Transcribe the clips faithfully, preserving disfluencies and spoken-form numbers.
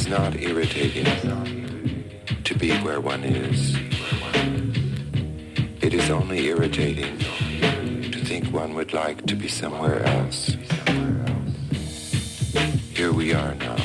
is not irritating to be where one is. It is only irritating to think one would like to be somewhere else. Here we are now,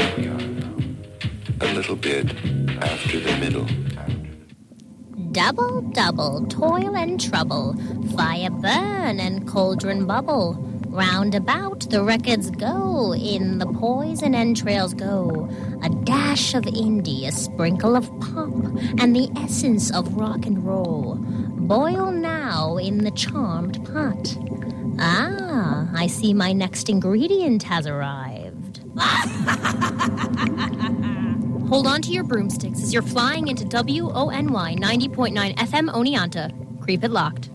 a little bit after the middle. Double, double, toil and trouble, fire burn and cauldron bubble. Round about the records go, in the poison entrails go. A dash of indie, a sprinkle of pop, and the essence of rock and roll. Boil now in the charmed pot. Ah, I see my next ingredient has arrived. Hold on to your broomsticks as you're flying into W O N Y ninety point nine F M Oneonta. Creep it locked.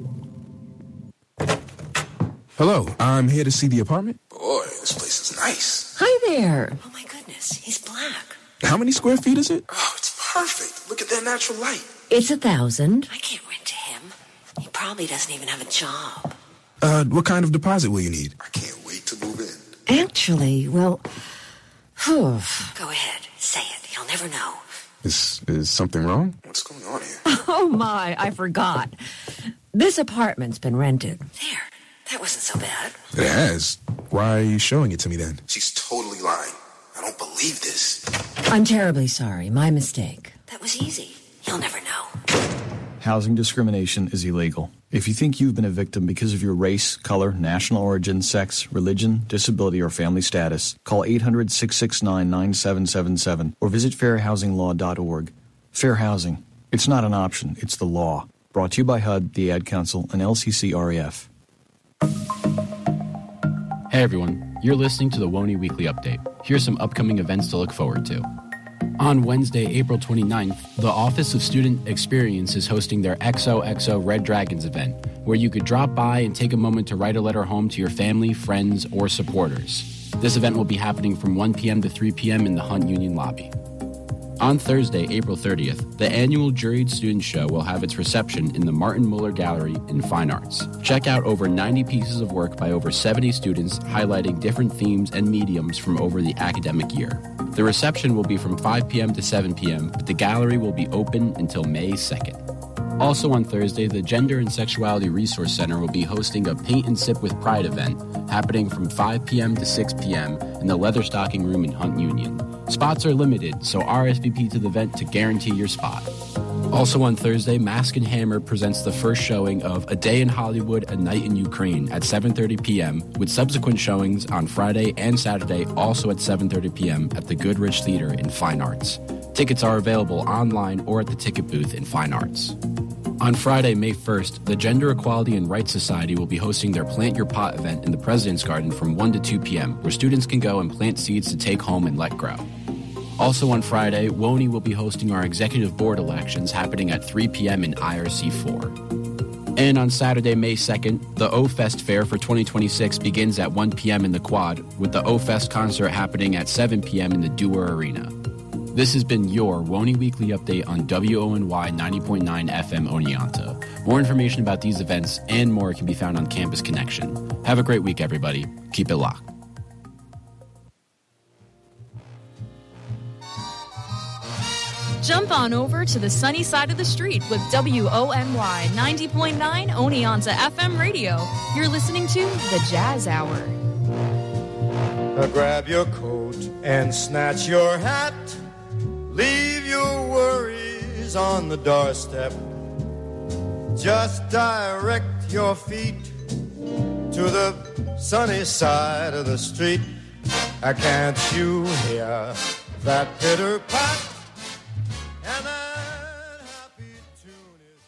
Hello, I'm here to see the apartment. Boy, this place is nice. Hi there. Oh my goodness, he's black. How many square feet is it? Oh, it's perfect. Look at that natural light. It's a thousand. I can't rent to him. He probably doesn't even have a job. Uh, what kind of deposit will you need? I can't wait to move in. Actually, well, whew. Go ahead, say it. He'll never know. Is, is something wrong? What's going on here? Oh my, I forgot. This apartment's been rented. There, that wasn't so bad. It has. Why are you showing it to me then? She's totally lying. I don't believe this. I'm terribly sorry. My mistake. That was easy. He'll never know. Housing discrimination is illegal. If you think you've been a victim because of your race, color, national origin, sex, religion, disability, or family status, call eight hundred, six six nine, nine seven seven seven or visit fair housing law dot org. Fair housing. It's not an option, it's the law. Brought to you by H U D, the Ad Council, and L C C R E F. Hey everyone, you're listening to the W O N Y Weekly Update. Here's some upcoming events to look forward to. On Wednesday, April twenty-ninth, the Office of Student Experience is hosting their X O X O Red Dragons event, where you could drop by and take a moment to write a letter home to your family, friends, or supporters. This event will be happening from one p.m. to three p.m. in the Hunt Union lobby. On Thursday, April thirtieth, the annual Juried Student Show will have its reception in the Martin Muller Gallery in Fine Arts. Check out over ninety pieces of work by over seventy students highlighting different themes and mediums from over the academic year. The reception will be from five p.m. to seven p.m., but the gallery will be open until May second. Also on Thursday, the Gender and Sexuality Resource Center will be hosting a Paint and Sip with Pride event happening from five p.m. to six p.m. in the Leatherstocking Room in Hunt Union. Spots are limited, so R S V P to the event to guarantee your spot. Also on Thursday, Mask and Hammer presents the first showing of A Day in Hollywood, A Night in Ukraine at seven thirty p.m., with subsequent showings on Friday and Saturday also at seven thirty p.m. at the Goodrich Theater in Fine Arts. Tickets are available online or at the ticket booth in Fine Arts. On Friday, May first, the Gender Equality and Rights Society will be hosting their Plant Your Pot event in the President's Garden from one to two p.m., where students can go and plant seeds to take home and let grow. Also on Friday, W O N Y will be hosting our Executive Board elections happening at three p.m. in I R C four. And on Saturday, May second, the O-Fest Fair for twenty twenty-six begins at one p.m. in the Quad, with the O-Fest concert happening at seven p.m. in the Dewar Arena. This has been your W O N Y Weekly Update on W O N Y ninety point nine F M Oneonta. More information about these events and more can be found on Campus Connection. Have a great week, everybody. Keep it locked. Jump on over to the sunny side of the street with W O N Y ninety point nine Oneonta F M radio. You're listening to The Jazz Hour. Now grab your coat and snatch your hat. Leave your worries on the doorstep. Just direct your feet to the sunny side of the street. Uh, can't you hear that pitter-pat? And that happy tune is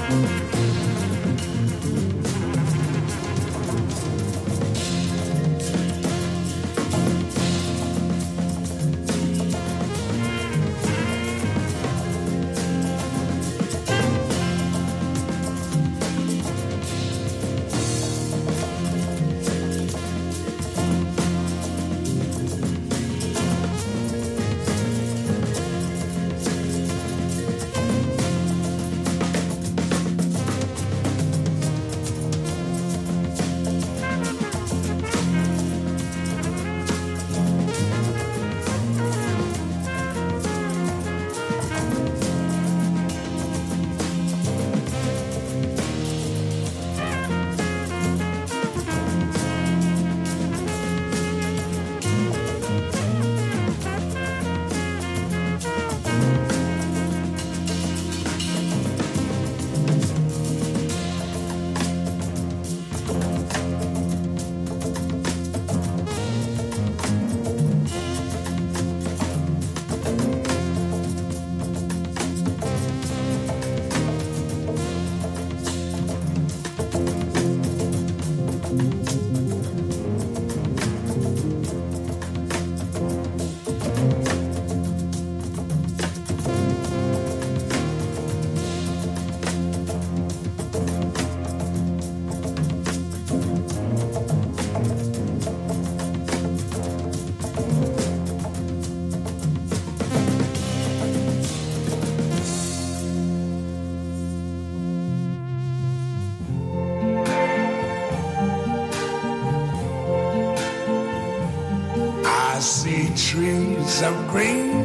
I see trees of green,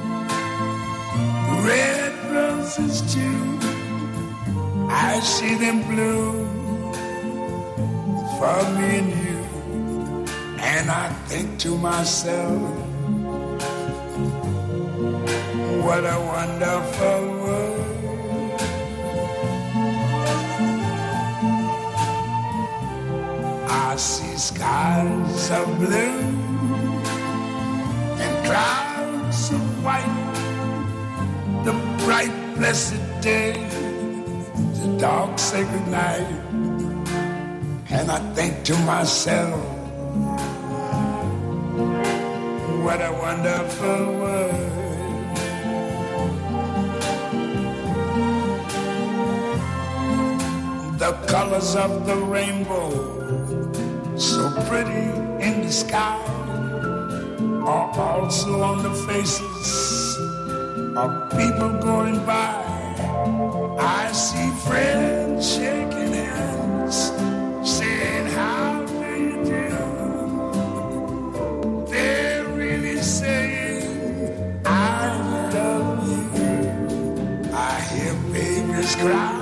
red roses too. I see them bloom for me and you. And I think to myself, what a wonderful world. I see skies of blue and clouds of white, the bright blessed day, the dark sacred night. And I think to myself, what a wonderful world. The colors of the rainbow, so pretty in the sky, are also on the faces of people going by. I see friends shaking hands, saying, how do you do? They're really saying, I love you. I hear babies cry,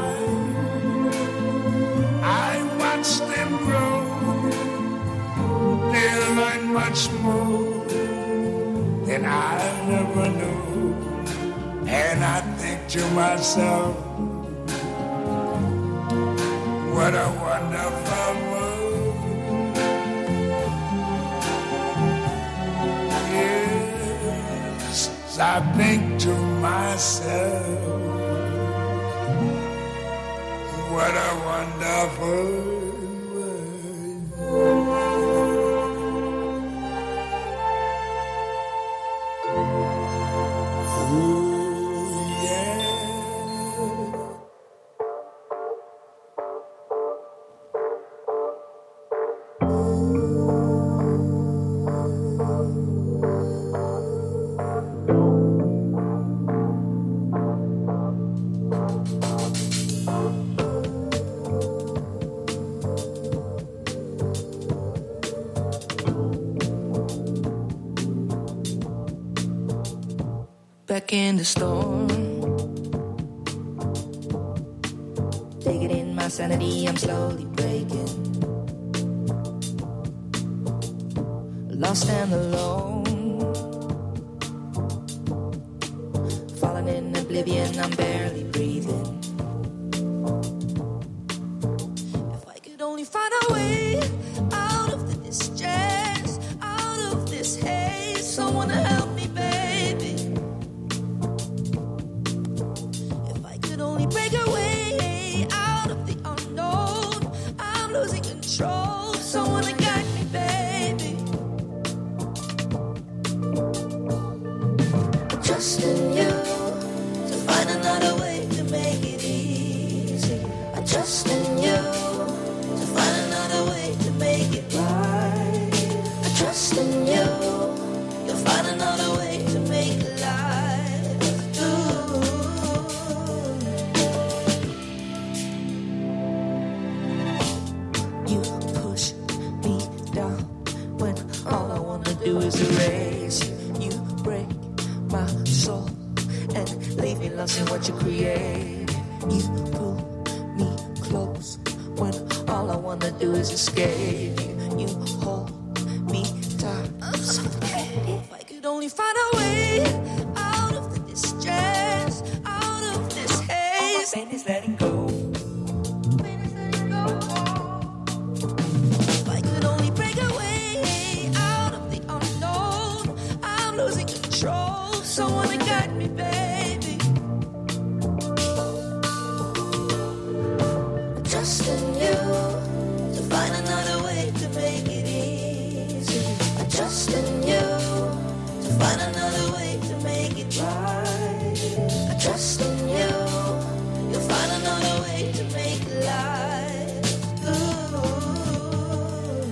I watch them grow. They'll learn much more than I never knew. And I think to myself, what a wonderful world. Yes, I think to myself, what a wonderful world. Back in the storm, taking in my sanity, I'm slowly breaking. Lost and alone, falling in oblivion, I'm barely breathing. If I could only find a way out of the distress, out of this haze, someone to help me, baby. If I could only break away create. You pull me close when all I wanna do is escape. You hold me tight. If I could only find a way out of the distress, out of this haze. Pain is letting go. Pain is letting go. If I could only break away out of the unknown, I'm losing control. Someone to guide me, baby. Trusting you to find another way to make it easy. I trust in you to find another way to make it right. I trust in you, you'll find another way to make it life. Ooh.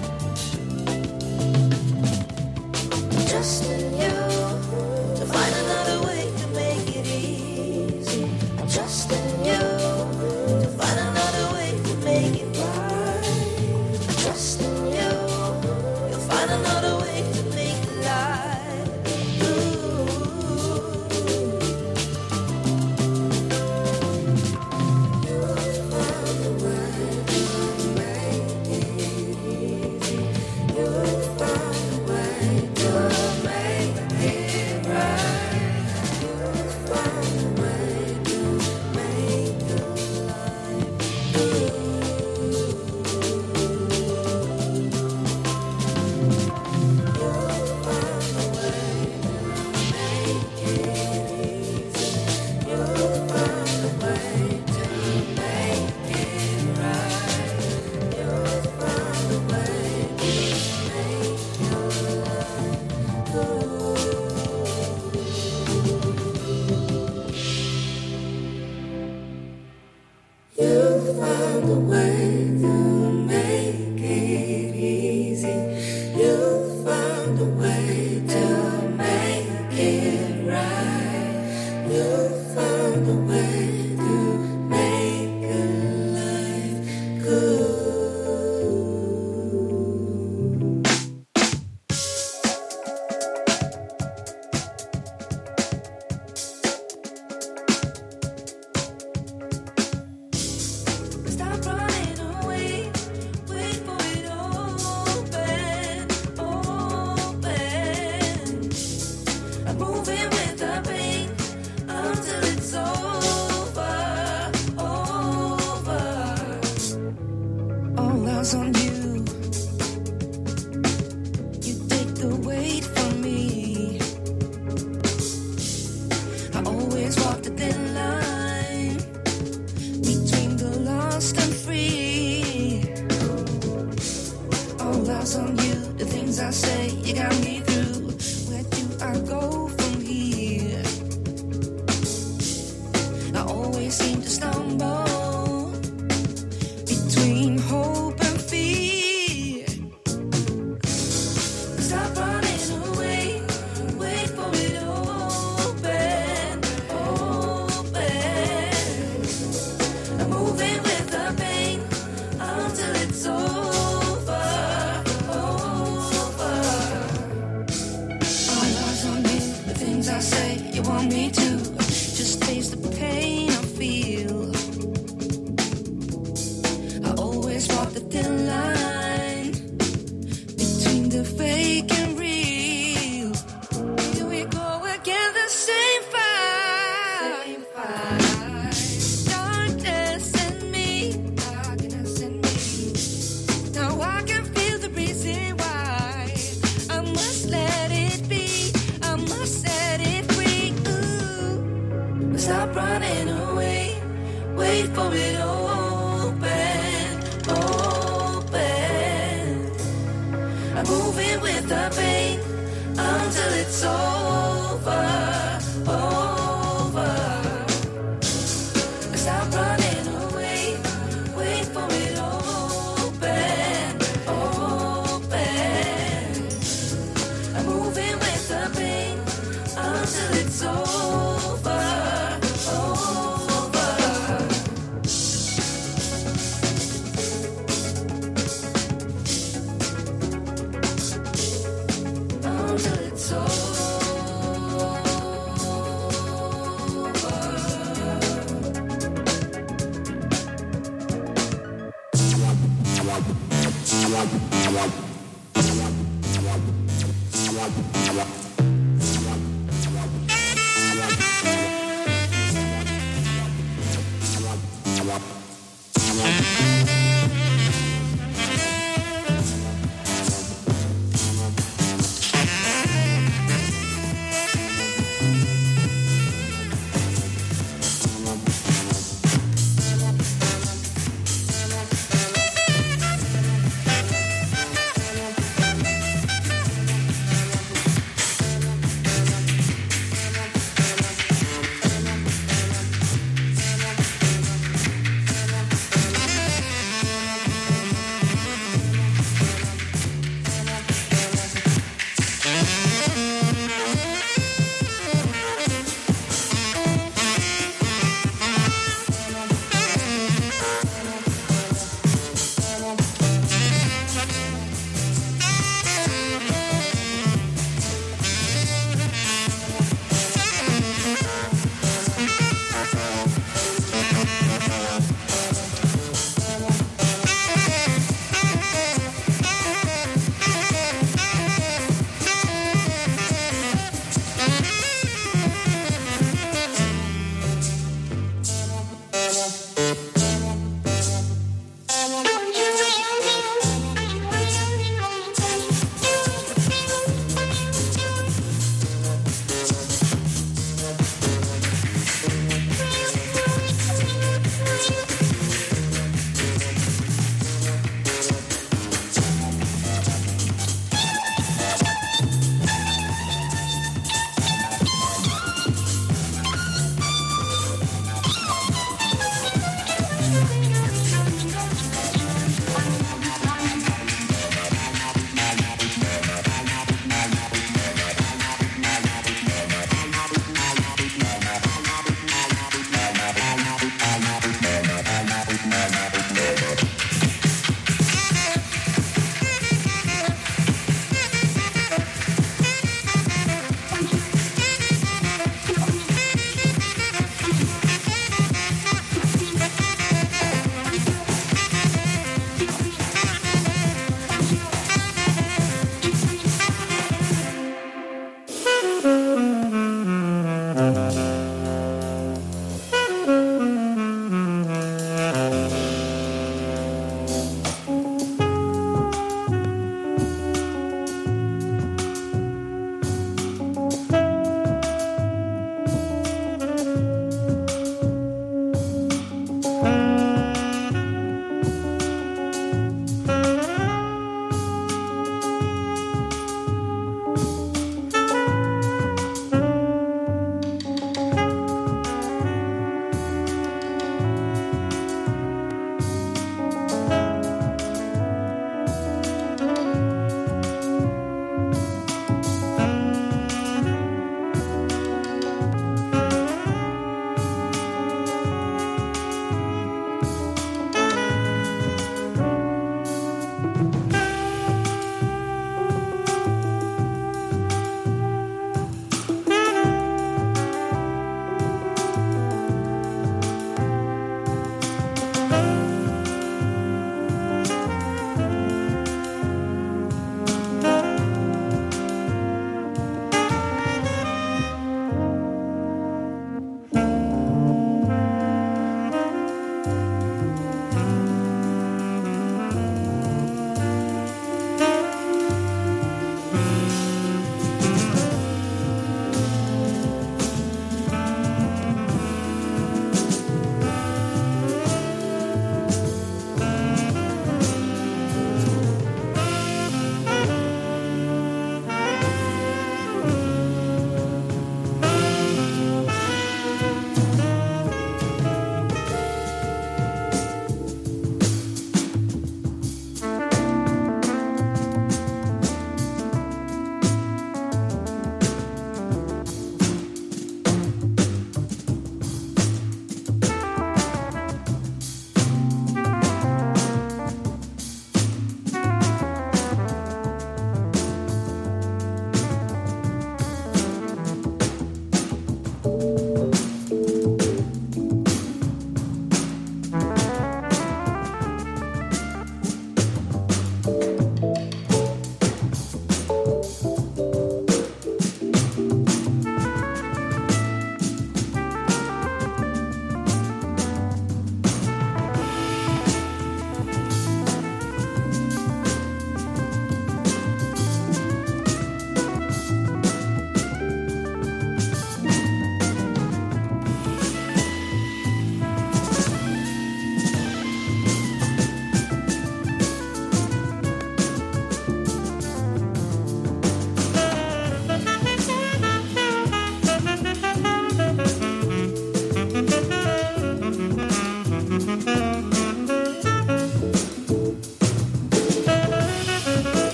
I trust in you to find another way to make it easy. I trust in you to find another way to make it right. I trust in you, you'll find another way to make it life. You'll find a way to make it easy. You'll find a way to make it right. You'll find a way to make your life good. Stop running away, wait for it open, open. I'm moving with the pain until it's over, over. All eyes on you. You take the weight from me. I always walk the thin line between the lost and free. All eyes on you, the things I say, you got me through. Where do I go from here? I always seem to stumble between hope and fear. Stop running away, wait for it open, open. I'm moving with the pain until it's over, over. All eyes on me, the things I say, you want me to just face the pain I feel. I always walk the thin line between the fake and real. Here we go again, the same fight. Darkness in me, darkness in me. Now I can feel the reason why. I must let it be, I must set it free. Ooh. Stop running away, wait for it open, open. I'm moving with the pain until it's over, over. Stop running away, wait for it open, open. I'm moving with the pain until it's over, over.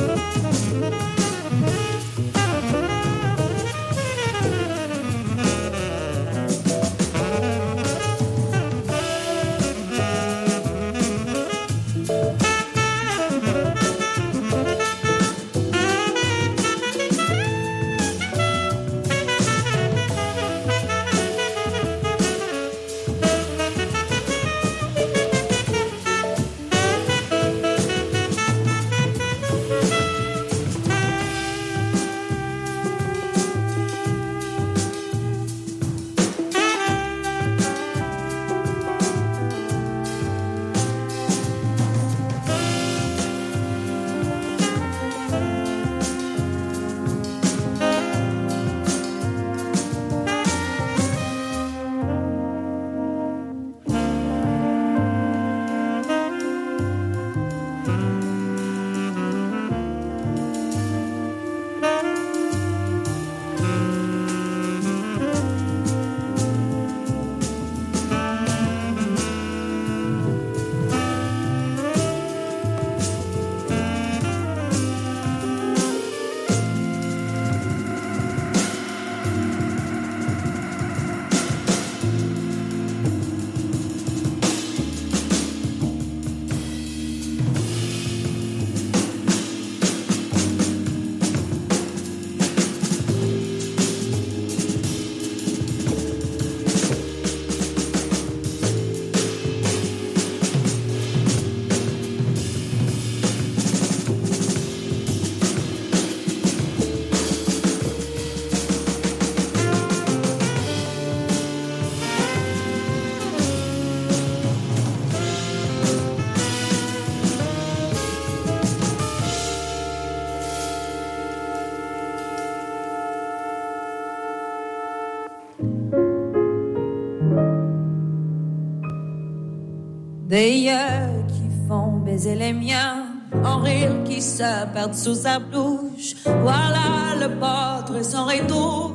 Des yeux qui font baiser les miens, en rire qui se perdent sous sa bouche. Voilà le portrait sans retouche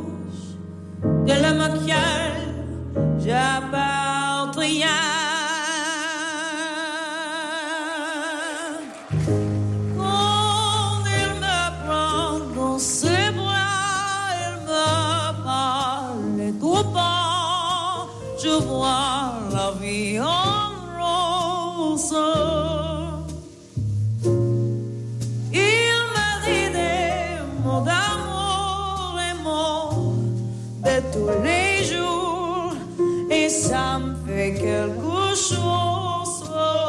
de l'homme auquel j'appartiens. Quand il me prend dans ses bras, il me parle tout bas. Je vois la vie en il m'a dit des mots d'amour et mots de tous les jours, et ça me fait quelque chose.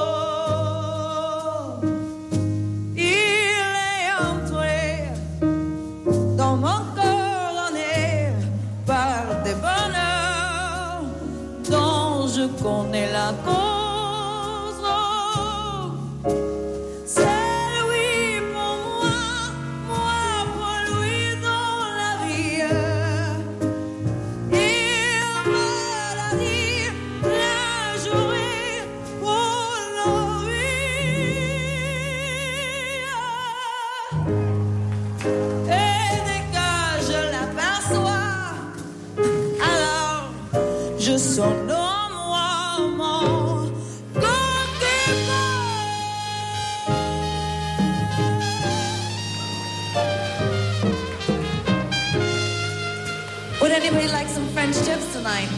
Il est entré dans mon cœur par des bonheurs dont je connais la cause. Would anybody like some French tips tonight?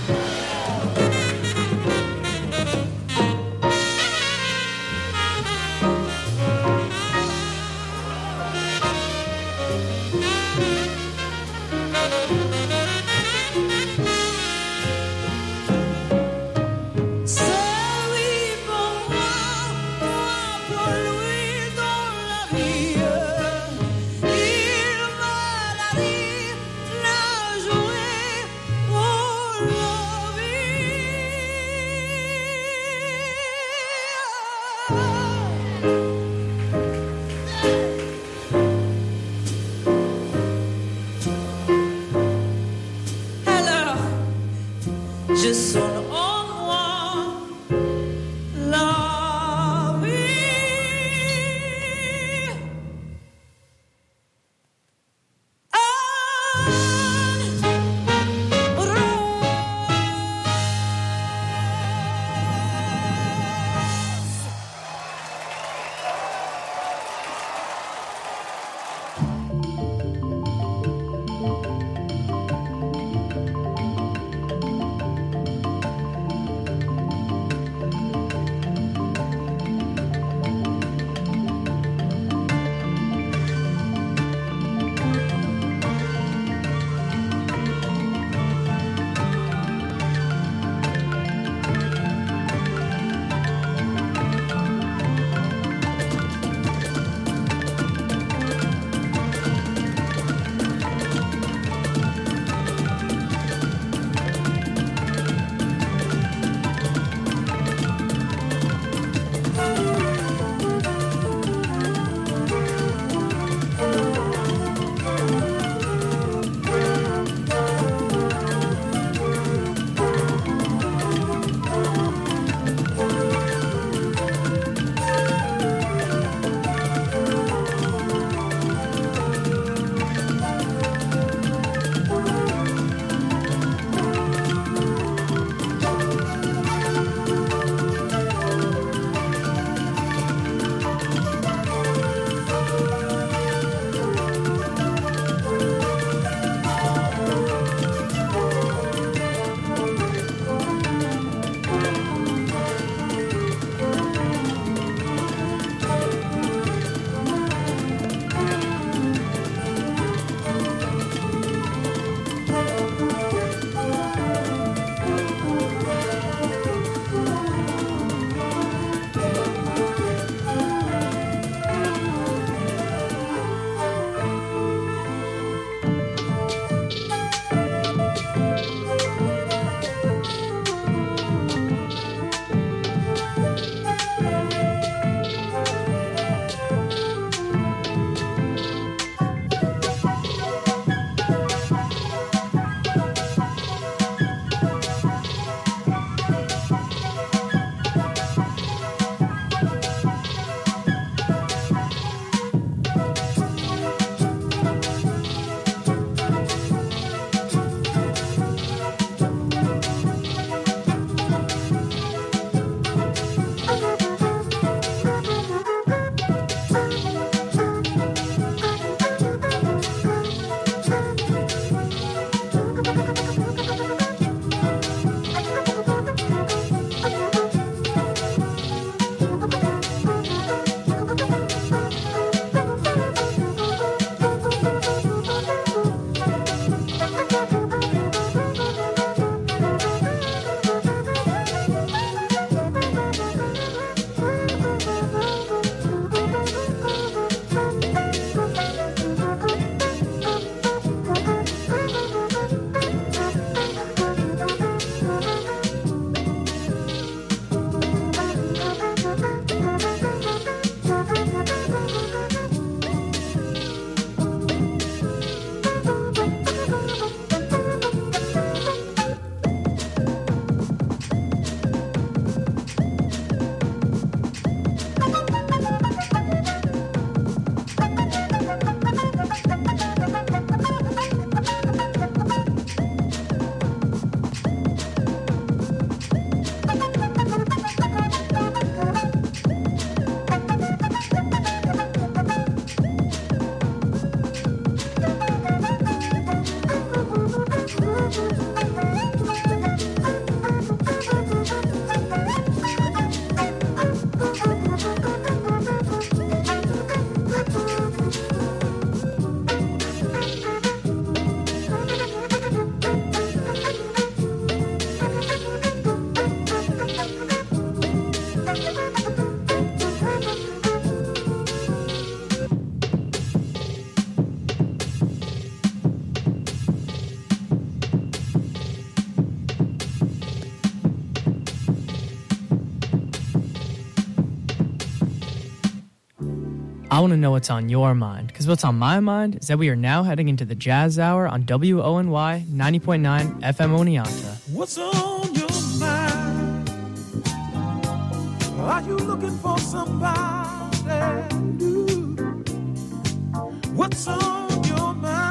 Love I want to know what's on your mind, because what's on my mind is that we are now heading into the Jazz Hour on W O N Y ninety point nine F M Oneonta. What's on your mind? Are you looking for somebody new? What's on your mind?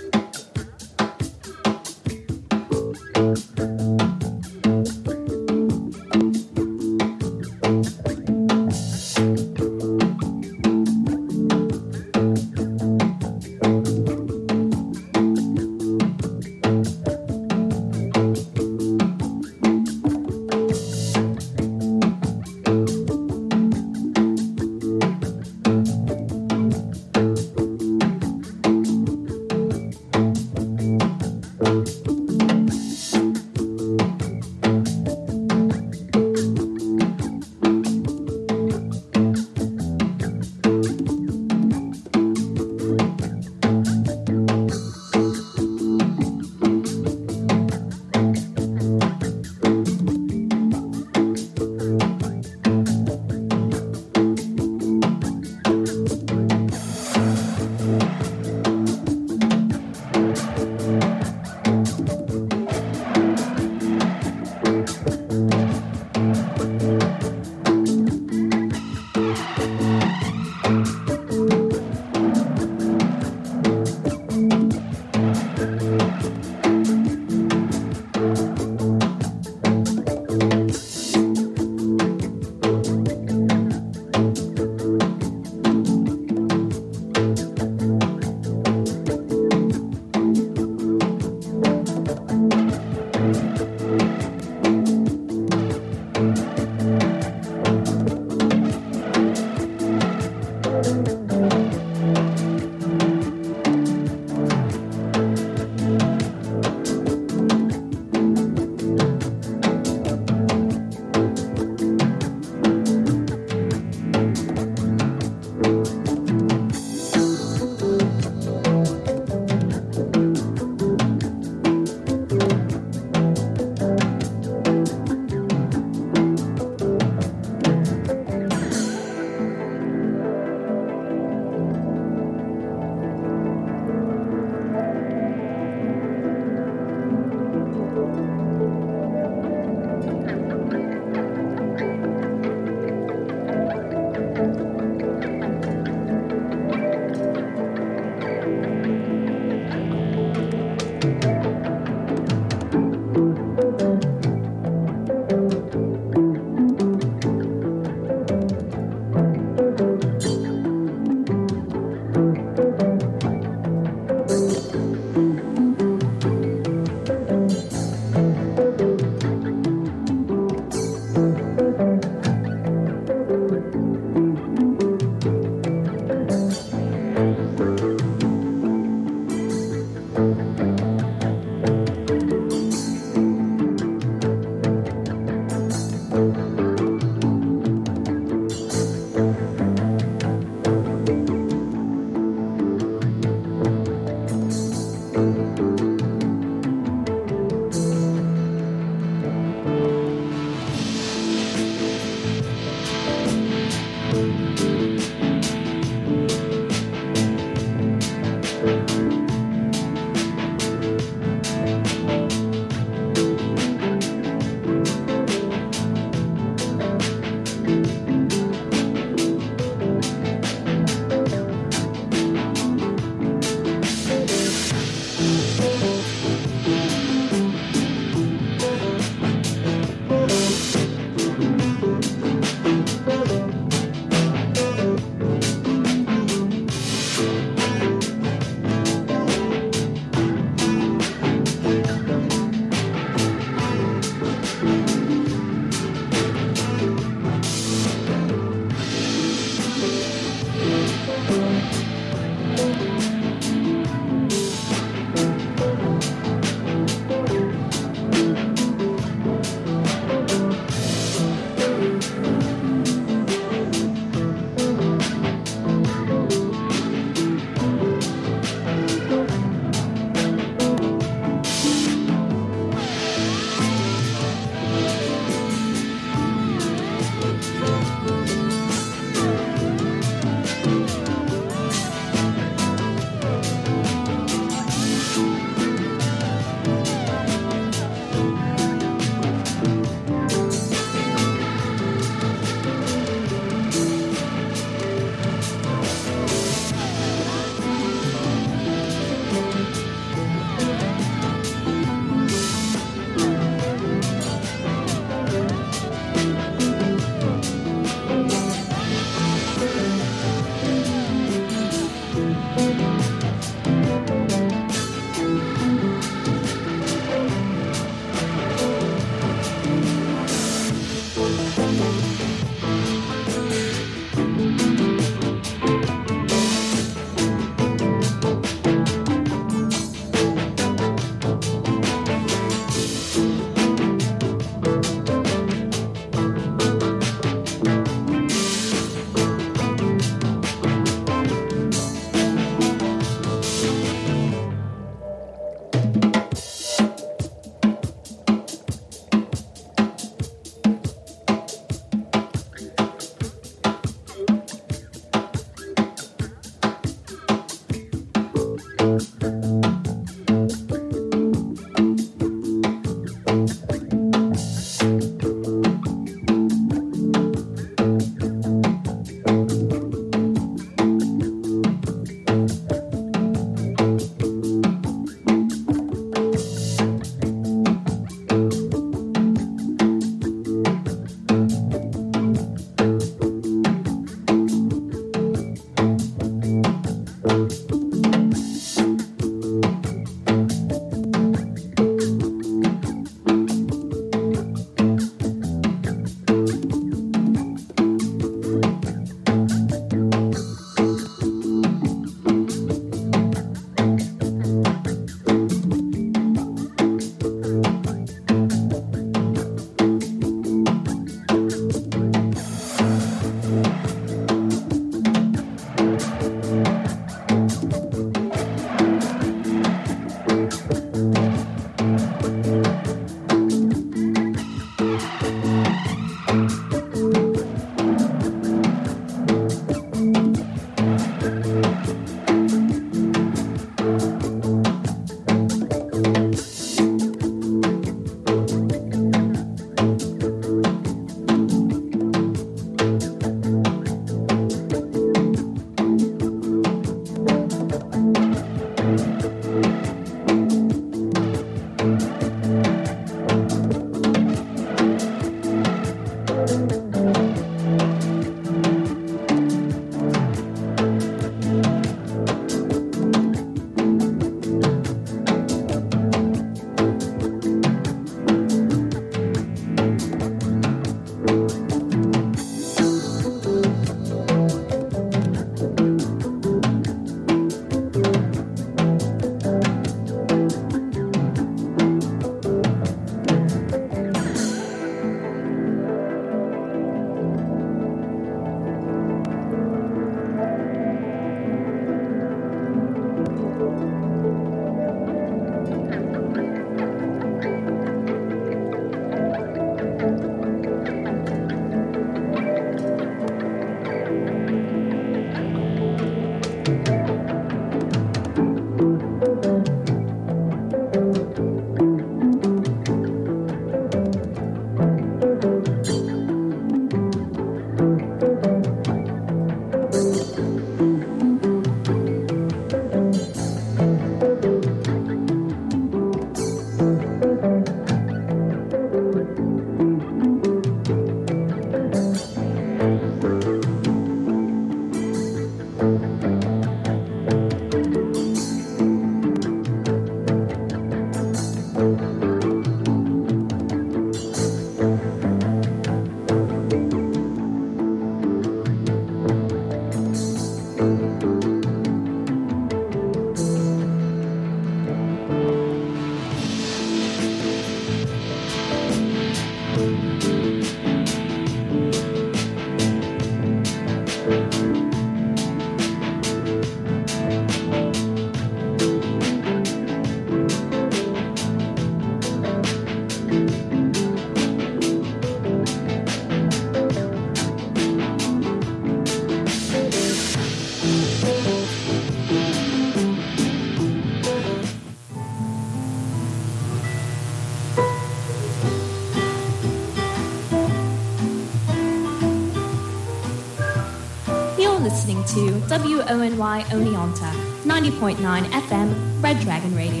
Listening to W O N Y Oneonta, ninety point nine F M, Red Dragon Radio.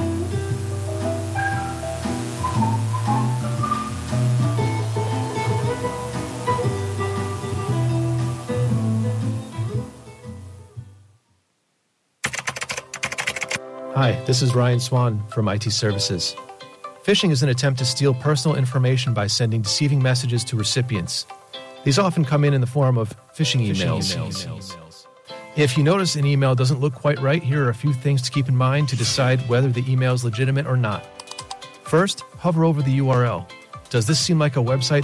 Hi, this is Ryan Swan from I T Services. Phishing is an attempt to steal personal information by sending deceiving messages to recipients. These often come in in the form of phishing emails. Phishing emails. If you notice an email doesn't look quite right, here are a few things to keep in mind to decide whether the email is legitimate or not. First, hover over the U R L. Does this seem like a website